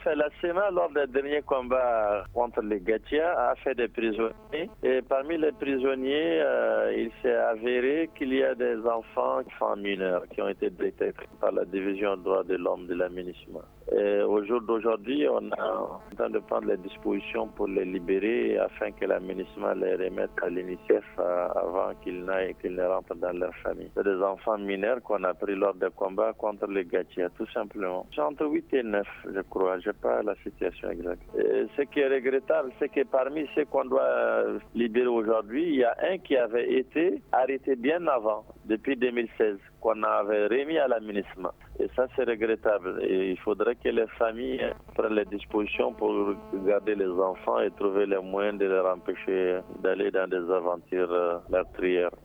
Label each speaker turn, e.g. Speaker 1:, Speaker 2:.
Speaker 1: La SEMA, lors des derniers combats contre les Gatia, a fait des prisonniers. Et parmi les prisonniers, il s'est avéré qu'il y a des enfants mineurs qui ont été détectés par la division droits de l'homme de la MINUSMA. Et au jour d'aujourd'hui, on est en train de prendre les dispositions pour les libérer afin que la MINUSMA les remette à l'UNICEF avant qu'ils ne rentrent dans leur famille. C'est des enfants mineurs qu'on a pris lors des combats contre les Gatia, tout simplement. C'est entre 8 et 9, je crois. Je n'ai pas la situation exacte. Et ce qui est regrettable, c'est que parmi ceux qu'on doit libérer aujourd'hui, il y a un qui avait été arrêté bien avant, depuis 2016, qu'on avait remis à la MINUSMA. Et ça, c'est regrettable. Et il faudrait que les familles prennent les dispositions pour garder les enfants et trouver les moyens de les empêcher d'aller dans des aventures meurtrières.